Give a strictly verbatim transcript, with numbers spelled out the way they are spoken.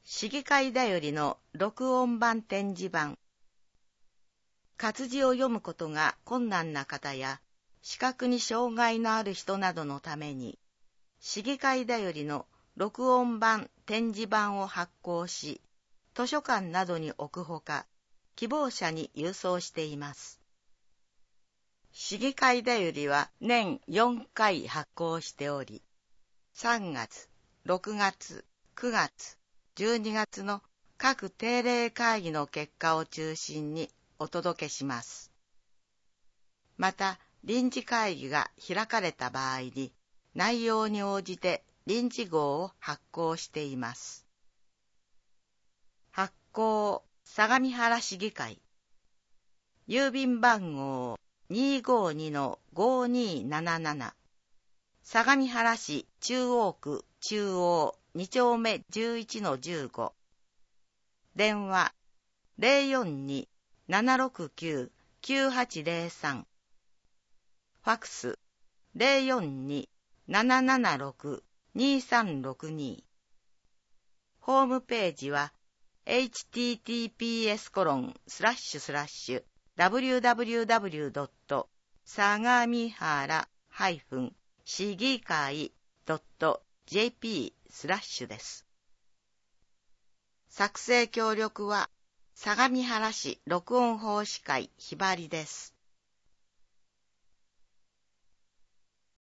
市議会だよりの録音版展示版。活字を読むことが困難な方や、視覚に障害のある人などのために、市議会だよりの録音版展示版を発行し、図書館などに置くほか、希望者に郵送しています。市議会だよりは年よんかい発行しており、さんがつ、ろくがつ、くがつ、じゅうにがつの各定例会議の結果を中心にお届けします。また、臨時会議が開かれた場合に、内容に応じて臨時号を発行しています。発行、相模原市議会。郵便番号 にーごーにのごーにーなななな。相模原市中央区中央に丁目じゅういちのじゅうご。電話 ゼロよんにーななろくきゅうきゅうはちゼロさん。ファクス ゼロよんにーななななろくにーさんろくに。ホームページは エイチティーティーピーエスコロンスラッシュスラッシュダブリューダブリューダブリュードットさがみはら市議会ドットジェーピースラッシュです。作成協力は相模原市録音奉仕会ひばりです。